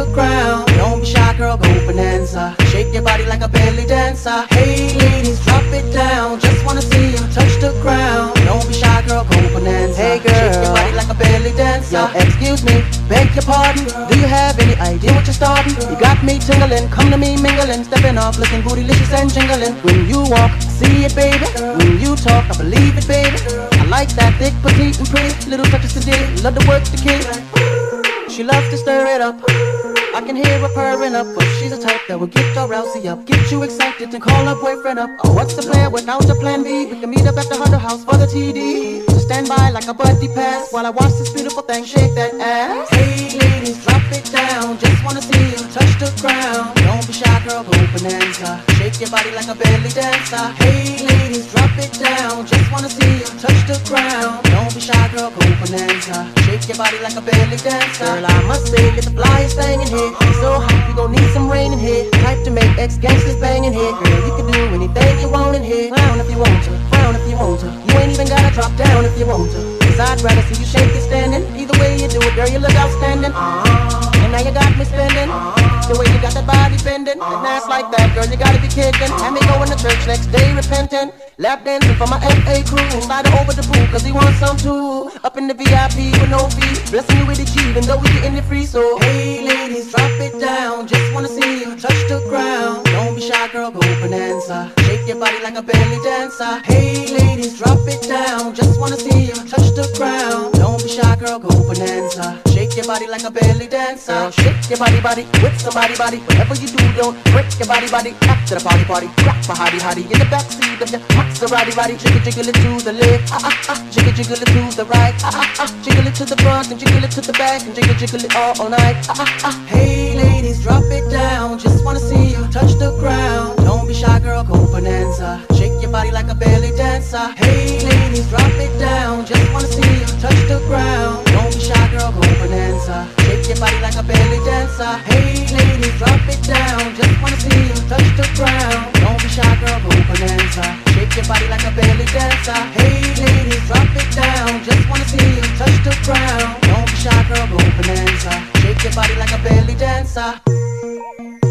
the ground. Don't be shy, girl, go bonanza. Shake your body like a belly dancer. Hey ladies, drop it down. Just wanna see you touch the ground. Don't be shy, girl, go bonanza. Hey girl, shake your body like a belly dancer. Yo, excuse me, beg your pardon. Do you have any idea what you're starting? You got me tingling, come to me mingling, stepping off, looking bootylicious and jingling. When you walk, see it, baby. When you talk, I believe it, baby. I like that thick, petite, and pretty. Little touches to dig, love to work the kid. She loves to stir it up. I can hear her purring up, but she's a type that will get your rousey up, get you excited and call her boyfriend up. Oh, what's the plan without a plan B? We can meet up at the Hunter House for the TD. So stand by like a buddy pass while I watch this beautiful thing shake that ass. Hey ladies, drop it down. Just wanna see you touch the ground. Don't be shy, girl, go bonanza. Shake your body like a belly dancer. Hey ladies, drop it down. Just wanna see you touch the ground. Don't be shy, girl, go bonanza. Shake your body like a belly dancer. Girl, I must say, you're the flyest thing in here. So hot, we gon' need some rain in here. Type to make ex-gangsters bang in here. Girl, you can do anything you want in here. Clown if you want to, frown if you want to. You ain't even gotta drop down if you want to. Cause I'd rather see you shake it standing. Either way you do it, girl, you look outstanding. And now you got me spending. The way you got that body bending. And ass like that, girl, you gotta be kidding. Have me going to church next day repenting. Lap dancing for my FA crew. Slide her over the pool, cause he wants some too. Up in the VIP with no fee. Blessing you with the key, even though we getting it free. So, hey ladies, drop it down. Just wanna see you touch the ground. Don't be shy, girl, go bonanza. Shake your body like a belly dancer. Hey ladies, drop it down. Just wanna see you touch the ground. Don't be shy, girl, go bonanza. Shake your body like a belly dancer. Girl, shake your body with somebody body. Whatever you do, don't break your body. After the party. Rock my hottie in the backseat of your Maserati. Jiggle it to the left. Jiggle it to the right. Jiggle it to the front and jiggle it to the back and jiggle it all night. Hey ladies, drop it down. Just wanna see you touch the ground. Don't be shy, girl, go bonanza. Shake your body like a belly dancer. Hey ladies, drop it down. Just wanna see you touch the ground. Don't be shy, girl, go bonanza. Shake your body like a belly dancer. Hey ladies, drop it down. Just wanna see you touch the ground. Don't be shy, girl, go bonanza. Shake your body like a belly dancer. Hey ladies, drop it down. Just wanna see you touch the ground. Don't be shy, girl, go bonanza. Shake your body like a belly dancer.